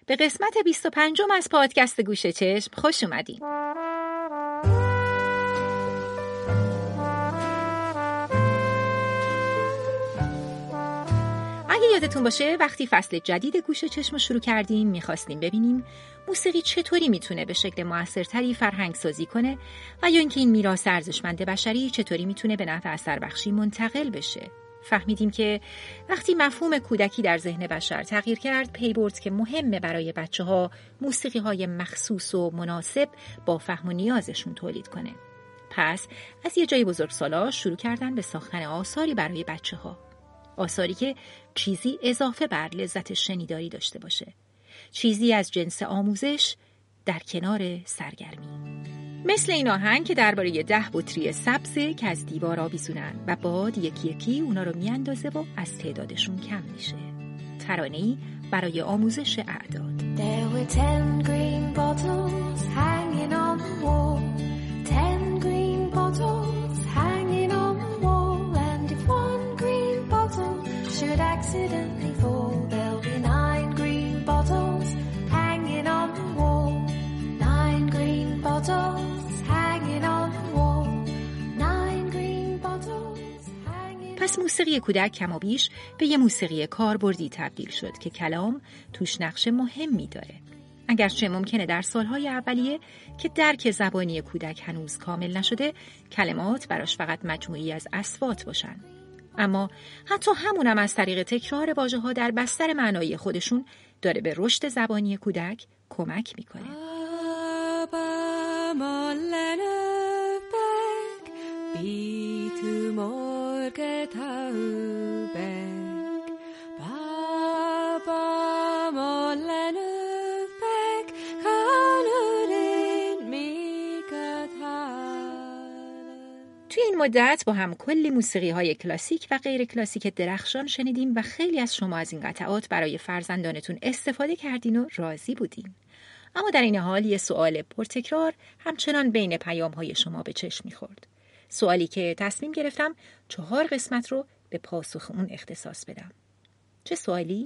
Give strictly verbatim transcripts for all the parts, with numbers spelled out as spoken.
به قسمت بیست و پنجم از پادکست گوش چشم خوش اومدین. اگه یادتون باشه وقتی فصل جدید گوش چشم رو شروع کردیم میخواستیم ببینیم موسیقی چطوری میتونه به شکل موثرتری فرهنگ سازی کنه و یا اینکه این میراث ارزشمند بشری چطوری میتونه به نفع اثر بخشی منتقل بشه. فهمیدیم که وقتی مفهوم کودکی در ذهن بشر تغییر کرد، پی برد که مهمه برای بچه‌ها موسیقی‌های مخصوص و مناسب با فهم و نیازشون تولید کنه. پس از یه جای بزرگسالا شروع کردن به ساختن آثاری برای بچه‌ها. آثاری که چیزی اضافه بر لذت شنیداری داشته باشه. چیزی از جنس آموزش در کنار سرگرمی. مثل این آهنگ که درباره ده بطری سبزه که از دیوار آویزونن و باد یکی یکی اونا رو میاندازه و از تعدادشون کم میشه. ترانه‌ای برای آموزش اعداد. There were ten green bottles hanging on the wall. Ten green bottles hanging on the wall. And if one green bottle should accidentally fall, there'll be nine green bottles hanging on the wall. Nine green bottles. پس موسیقی کودک کم و بیش به یه موسیقی کاربردی تبدیل شد که کلام توش نقش مهمی داره. اگرچه ممکنه در سالهای اولیه که درک زبانی کودک هنوز کامل نشده، کلمات براش فقط مجموعی از اصوات باشن. اما حتی همونم از طریق تکرار واژه‌ها در بستر معنایی خودشون داره به رشد زبانی کودک کمک میکنه. توی این مدت با هم کلی موسیقی های کلاسیک و غیر کلاسیک درخشان شنیدیم و خیلی از شما از این قطعات برای فرزندانتون استفاده کردین و راضی بودین. اما در این حال یه سوال پرتکرار همچنان بین پیام های شما به چشم می‌خورد. سوالی که تصمیم گرفتم چهار قسمت رو به پاسخ اون اختصاص بدم. چه سوالی؟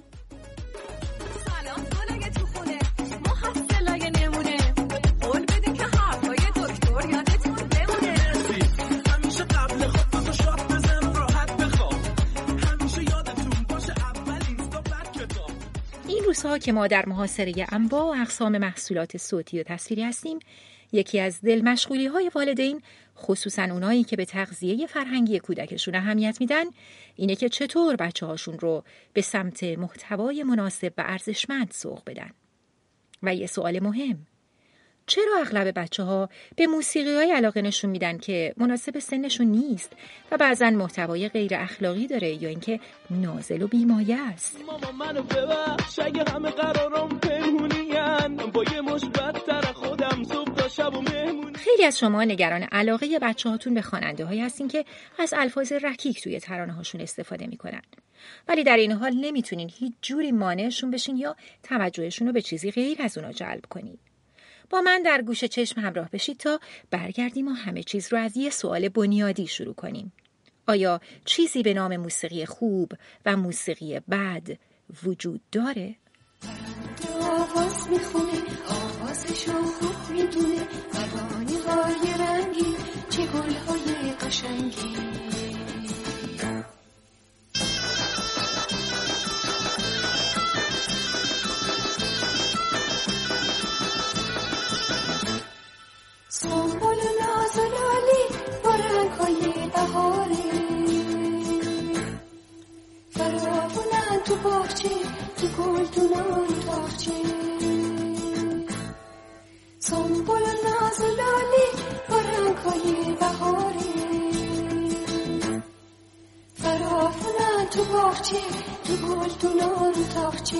سلام گلای تو خونه محصلای نمونه قول بدین که حرفای دکتر یادتون بمونه. همیشه قبل خودتو شاد بزن راحت بخواب. همیشه یادتون باشه اولین صبح کتاب. این روزها که ما در محاصره انواع و اقسام محصولات صوتی و تصویری هستیم، یکی از دل مشغولی های والدین، خصوصا اونایی که به تغذیه فرهنگی کودکشون اهمیت میدن، اینه که چطور بچه هاشون رو به سمت محتوای مناسب و ارزشمند سوق بدن. و یه سوال مهم، چرا اغلب بچه ها به موسیقی های علاقه نشون میدن که مناسب سنشون نیست و بعضن محتوای غیر اخلاقی داره یا اینکه نازل و بیمایه است؟ ماما منو ببخش اگه همه قرارم پنهونین، با یه مثبت تر خودم صبح تا شب و مهمونی. خیلی از شما نگران علاقه بچه هاتون به خواننده هایی هستین که از الفاظ رکیک توی ترانه هاشون استفاده میکنن. ولی در این حال نمیتونین هیچ جوری مانعشون بشین یا توجهشون رو به چیزی غیر از اونا جلب کنین. با من در گوش چشم همراه بشید تا برگردیم و همه چیز رو از یه سوال بنیادی شروع کنیم. آیا چیزی به نام موسیقی خوب و موسیقی بد وجود داره؟ آواز میخونه آوازشو خوب میدونه قوانی های رنگی چه گل های قشنگی. سنبول ناز و لالی با رنگ های بهاری فراوونن تو باغچه تو گلدونان تاخچه. سنبول ناز و لالی با رنگ های بهاری فراوونن تو باغچه تو گلدونان تاخچه.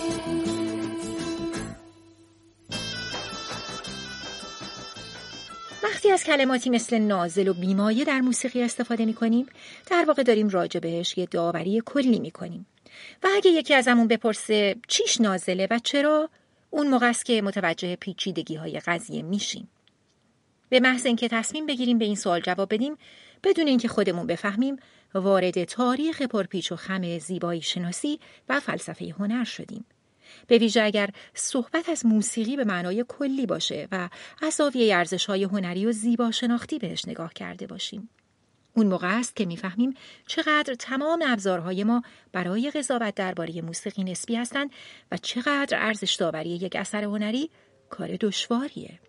وقتی از کلماتی مثل نازل و بیمایه در موسیقی استفاده می کنیم، در واقع داریم راجع بهش یه داوری کلی می کنیم. و اگه یکی ازمون بپرسه چیش نازله و چرا، اون موقع است که متوجه پیچیدگی های قضیه میشیم. به محض اینکه تصمیم بگیریم به این سوال جواب بدیم، بدون اینکه خودمون بفهمیم، وارد تاریخ پرپیچ و خم زیبایی شناسی و فلسفه هنر شدیم به ویژه اگر صحبت از موسیقی به معنای کلی باشه و از زاویه ارزش‌های هنری و زیبا شناختی بهش نگاه کرده باشیم. اون موقع است که میفهمیم چقدر تمام ابزارهای ما برای قضاوت درباره موسیقی نسبی هستند و چقدر ارزش داوری یک اثر هنری کار دشواریه.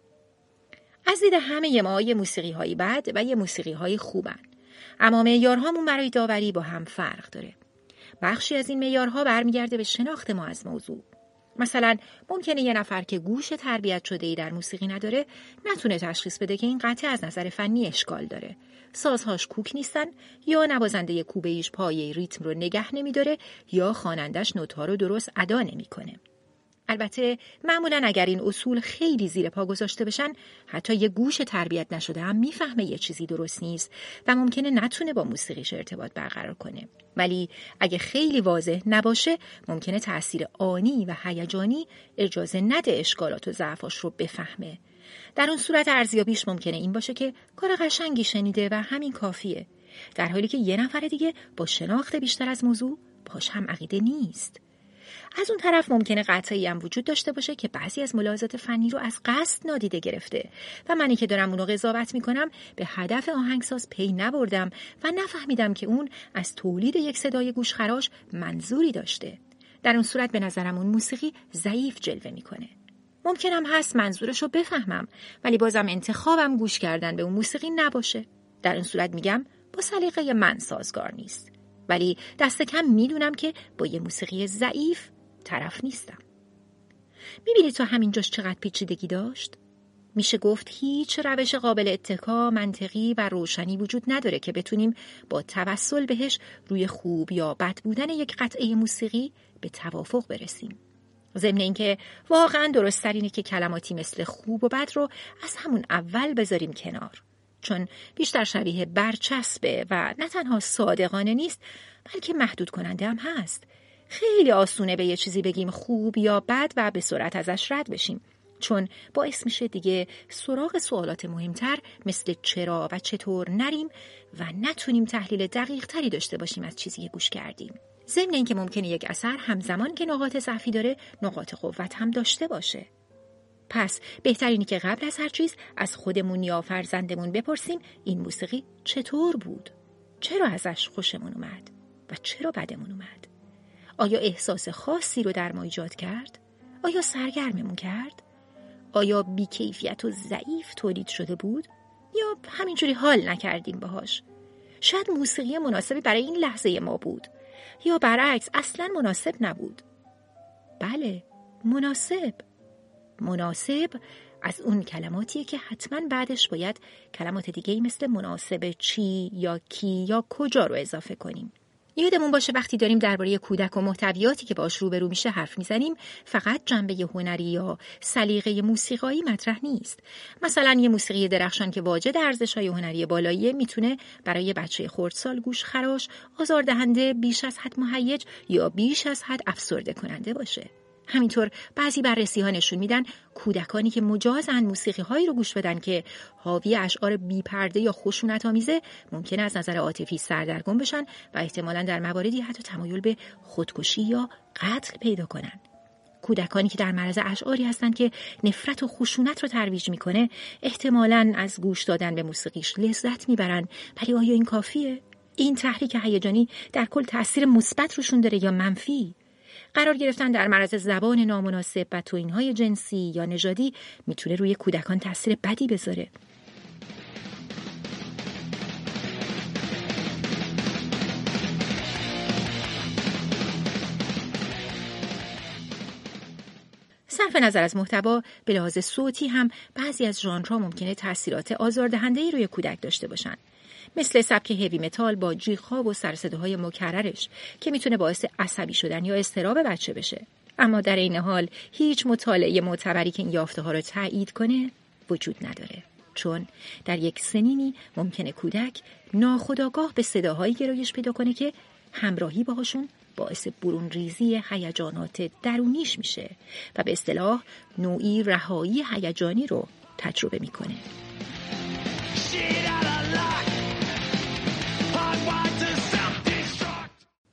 از دید همه ما یه موسیقی‌های بد و یه موسیقی‌های خوبن. اما معیارهامون برای داوری با هم فرق داره. بخشی از این معیارها برمیگرده به شناخت ما از موضوع. مثلا ممکنه یه نفر که گوش تربیت شده‌ای در موسیقی نداره نتونه تشخیص بده که این قطعه از نظر فنی اشکال داره. سازهاش کوک نیستن یا نوازنده کوبه‌ایش پایه ریتم رو نگه نمی‌داره یا خوانندش نوت‌ها رو درست ادا نمی‌کنه. البته معمولاً اگر این اصول خیلی زیر پا گذاشته بشن حتی یه گوش تربیت نشده هم میفهمه یه چیزی درست نیست و ممکنه نتونه با موسیقیش ارتباط برقرار کنه. ولی اگه خیلی واضح نباشه ممکنه تأثیر آنی و هیجانی اجازه نده اشکالات و ضعفاش رو بفهمه. در اون صورت ارزیابیش ممکنه این باشه که کار قشنگی شنیده و همین کافیه، در حالی که یه نفر دیگه با شناخت بیشتر از موضوع باش هم عقیده نیست. از اون طرف ممکنه قطعی هم وجود داشته باشه که بعضی از ملاحظات فنی رو از قصد نادیده گرفته و منی که دارم اونو قضاوت میکنم به هدف آهنگساز پی نبردم و نفهمیدم که اون از تولید یک صدای گوشخراش منظوری داشته. در اون صورت به نظرم اون موسیقی ضعیف جلوه میکنه. ممکنم هست منظورش رو بفهمم ولی بازم انتخابم گوش کردن به اون موسیقی نباشه. در اون صورت میگم با سلیقه من سازگار نیست. ولی دست کم میدونم که با یه موسیقی ضعیف طرف نیستم. میبینید تا همینجاش چقدر پیچیدگی داشت؟ میشه گفت هیچ روش قابل اتکا، منطقی و روشنی وجود نداره که بتونیم با توسل بهش روی خوب یا بد بودن یک قطعه موسیقی به توافق برسیم. ضمن اینکه واقعا درست تر اینه که کلماتی مثل خوب و بد رو از همون اول بذاریم کنار، چون بیشتر شبیه برچسبه و نه تنها صادقانه نیست بلکه محدود کننده هم هست. خیلی آسونه به یه چیزی بگیم خوب یا بد و به سرعت ازش رد بشیم، چون باعث میشه دیگه سراغ سوالات مهمتر مثل چرا و چطور نریم و نتونیم تحلیل دقیق تری داشته باشیم از چیزی که گوش کردیم. ضمن اینکه ممکنه یک اثر همزمان که نقاط ضعفی داره نقاط قوت هم داشته باشه. پس بهترینی که قبل از هر چیز از خودمون یا فرزندمون بپرسیم این موسیقی چطور بود؟ چرا ازش خوشمون اومد؟ و چرا بدمون اومد؟ آیا احساس خاصی رو در ما ایجاد کرد؟ آیا سرگرممون کرد؟ آیا بیکیفیت و ضعیف تولید شده بود؟ یا همینجوری حال نکردیم باهاش؟ شاید موسیقی مناسبی برای این لحظه ما بود یا برعکس اصلاً مناسب نبود. بله، مناسب. مناسب از اون کلماتیه که حتما بعدش باید کلمات دیگه‌ای مثل مناسب چی یا کی یا کجا رو اضافه کنیم. یادمون باشه وقتی داریم درباره کودک و محتویاتی که باش روبرو میشه حرف میزنیم فقط جنبه هنری یا سلیقه موسیقایی مطرح نیست. مثلا یه موسیقی درخشان که واجد ارزش‌های هنری بالاییه میتونه برای بچه خردسال گوش خراش، آزاردهنده، بیش از حد مهیج یا بیش از حد افسرده کننده باشه. همینطور بعضی بررسی‌ها نشون میدن کودکانی که مجازن موسیقی‌هایی رو گوش بدن که حاوی اشعار بی‌پرده یا خشونت‌آمیزه ممکنه از نظر عاطفی سردرگم بشن و احتمالاً در مواردی حتی تمایل به خودکشی یا قتل پیدا کنن. کودکانی که در معرض اشعاری هستن که نفرت و خشونت رو ترویج میکنه احتمالاً از گوش دادن به موسیقیش لذت میبرن. ولی آیا این کافیه؟ این تحریک هیجانی در کل تأثیر مثبت روشون داره یا منفی؟ قرار گرفتن در معرض زبان نامناسب و توهین‌های جنسی یا نژادی میتونه روی کودکان تأثیر بدی بذاره. صرف نظر از محتوا، به لحاظ صوتی هم بعضی از ژانرها ممکنه تأثیرات آزاردهنده‌ای روی کودک داشته باشن. مثل سبک هیوی متال با جیغ‌ها و سرصداهای مکررش که میتونه باعث عصبی شدن یا اضطراب بچه بشه. اما در این حال هیچ مطالعه معتبری که این یافته‌ها رو تایید کنه وجود نداره، چون در یک سنینی ممکنه کودک ناخودآگاه به صداهایی گرایش پیدا کنه که همراهی باهاشون باعث برون ریزی هیجانات درونیش میشه و به اصطلاح نوعی رهایی هیجانی رو تجربه میکنه.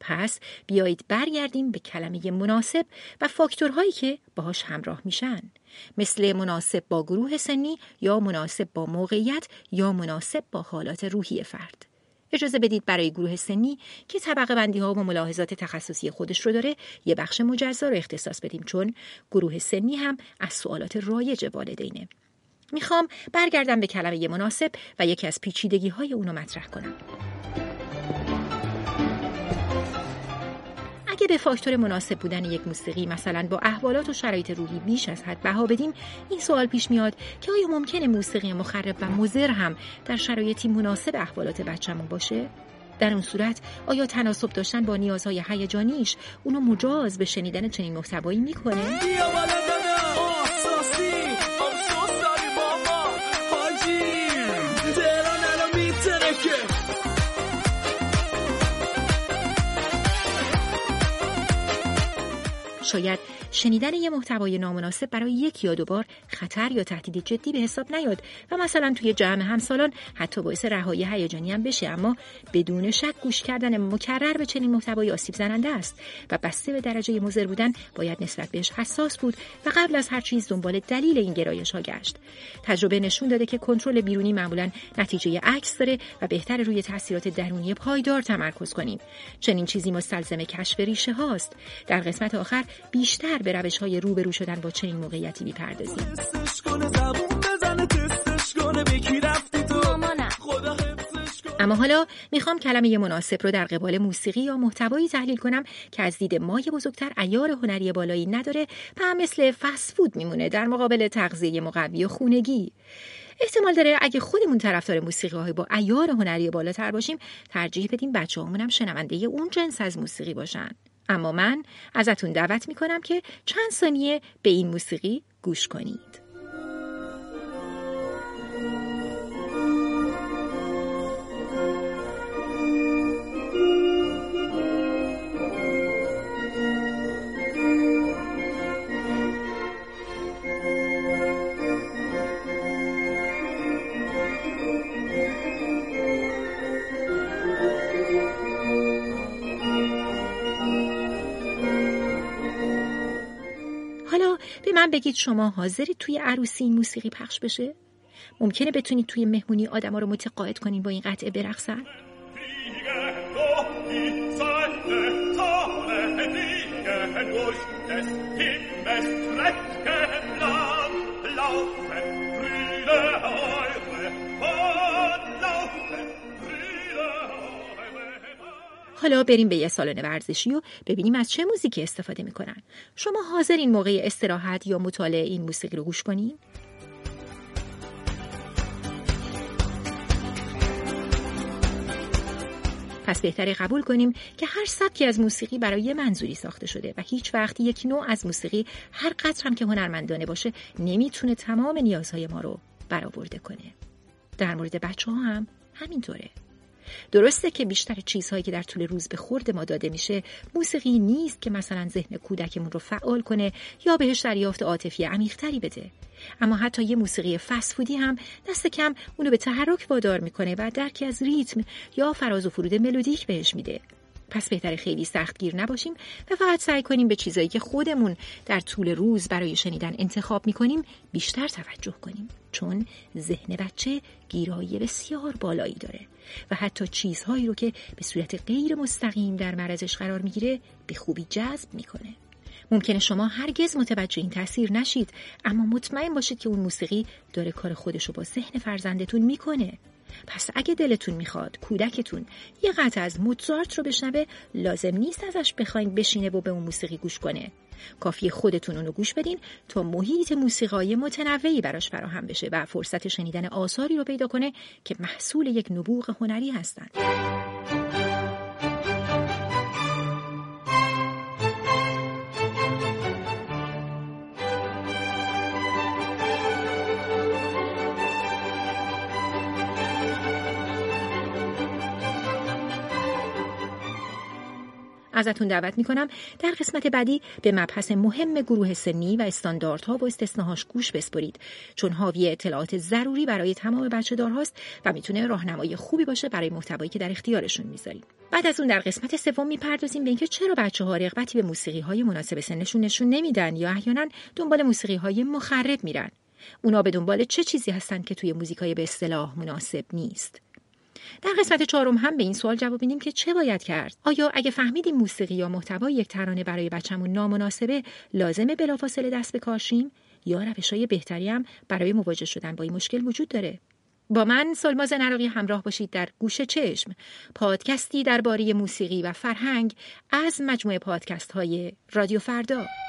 پس بیایید برگردیم به کلمه مناسب و فاکتورهایی که باهاش همراه میشن، مثل مناسب با گروه سنی یا مناسب با موقعیت یا مناسب با حالات روحی فرد. اجازه بدید برای گروه سنی که طبقه بندی ها و ملاحظات تخصصی خودش رو داره یه بخش مجزا رو اختصاص بدیم، چون گروه سنی هم از سوالات رایج والدینه. میخوام برگردم به کلمه مناسب و یکی از پیچیدگی های اونو مطرح کنم. اگه به فاکتور مناسب بودن یک موسیقی مثلا با احوالات و شرایط روحی بیش از حد بها بدیم، این سوال پیش میاد که آیا ممکنه موسیقی مخرب و مضر هم در شرایطی مناسب احوالات بچه‌مون باشه؟ در اون صورت آیا تناسب داشتن با نیازهای هیجانیش اونو مجاز به شنیدن چنین محتوایی میکنه؟ شاید شنیدن یه محتوای نامناسب برای یک یا دو بار خطر یا تهدید جدی به حساب نیاد و مثلا توی جمع همسالان حتی باعث رهایی هیجانی هم بشه، اما بدون شک گوش کردن مکرر به چنین محتوای آسیب زننده است و بسته به درجه مضر بودن باید نسبت بهش حساس بود و قبل از هر چیز دنبال دلیل این گرایش ها گشت. تجربه نشون داده که کنترل بیرونی معمولاً نتیجه عکس داره و بهتر روی تاثیرات درونی پایدار تمرکز کنیم. چنین چیزی مستلزم کشف ریشه هاست. در قسمت آخر بیشتر به روش‌های روبرو شدن با چنین موقعیتی می‌پردازیم. اما حالا میخوام کلمه مناسب رو در قبال موسیقی یا محتوایی تحلیل کنم که از دید مای بزرگتر عیار هنری بالایی نداره و هم مثل فست فود میمونه در مقابل تغذیه مقوی و خونگی. احتمال داره اگه خودمون طرفدار موسیقی‌های با عیار هنری بالاتر باشیم، ترجیح بدیم بچه‌هامون هم شنونده اون جنس از موسیقی باشن. اما من ازتون دعوت میکنم که چند ثانیه به این موسیقی گوش کنید. حالا به من بگید شما حاضرید توی عروسی این موسیقی پخش بشه؟ ممکنه بتونید توی مهمونی آدما رو متقاعد کنین با این قطعه برقصن؟ حالا بریم به یه سالن ورزشی و ببینیم از چه موزیکی استفاده میکنن. شما حاضرین موقع استراحت یا مطالعه این موسیقی رو گوش کنین؟ پس بهتره قبول کنیم که هر سبکی از موسیقی برای یه منظوری ساخته شده و هیچ وقت یک نوع از موسیقی هر قدر هم که هنرمندانه باشه نمیتونه تمام نیازهای ما رو برآورده کنه. در مورد بچه‌ها هم همینطوره. درسته که بیشتر چیزهایی که در طول روز به خورد ما داده میشه موسیقی نیست که مثلا ذهن کودکمون رو فعال کنه یا بهش دریافت عاطفی عمیق‌تری بده، اما حتی یه موسیقی فست فودی هم دست کم اونو به تحرک وادار میکنه و درکی از ریتم یا فراز و فرود ملودیک بهش میده. پس بهتره خیلی سختگیر نباشیم و فقط سعی کنیم به چیزایی که خودمون در طول روز برای شنیدن انتخاب میکنیم بیشتر توجه کنیم، چون ذهن بچه گیرایی بسیار بالایی داره و حتی چیزهایی رو که به صورت غیر مستقیم در معرضش قرار میگیره به خوبی جذب میکنه. ممکنه شما هرگز متوجه این تاثیر نشید، اما مطمئن باشید که اون موسیقی داره کار خودشو با ذهن فرزندتون میکنه. پس اگه دلتون میخواد کودکتون یه قطعه از موزارت رو بشنوه، لازم نیست ازش بخواین بشینه و به اون موسیقی گوش کنه. کافیه خودتون اونو گوش بدین تا محیط موسیقایی متنوعی براش فراهم بشه و فرصت شنیدن آثاری رو پیدا کنه که محصول یک نبوغ هنری هستن. ازتون دعوت میکنم در قسمت بعدی به مبحث مهم گروه سنی و استانداردها و استثناهاش گوش بسپرید، چون حاوی اطلاعات ضروری برای تمام بچه‌دارهاست و میتونه راهنمای خوبی باشه برای محتوایی که در اختیارشون میذاریم. بعد از اون در قسمت سوم میپردازیم به اینکه چرا بچه‌ها رغبتی به موسیقی‌های مناسب سنشون نشون نمیدن یا احیانا دنبال موسیقی‌های مخرب میرن. اونا به دنبال چه چیزی هستن که توی موزیکای به اصطلاح مناسب نیست. در قسمت چهارم هم به این سوال جواب میدیم که چه باید کرد؟ آیا اگه فهمیدیم موسیقی یا محتوای یک ترانه برای بچه‌مون نامناسبه، لازمه بلافاصله دست به کار شیم یا روش‌های بهتری هم برای مواجه شدن با این مشکل وجود داره؟ با من سلما زنراقی همراه باشید در گوش چشم، پادکستی درباره موسیقی و فرهنگ از مجموعه پادکست‌های رادیو فردا.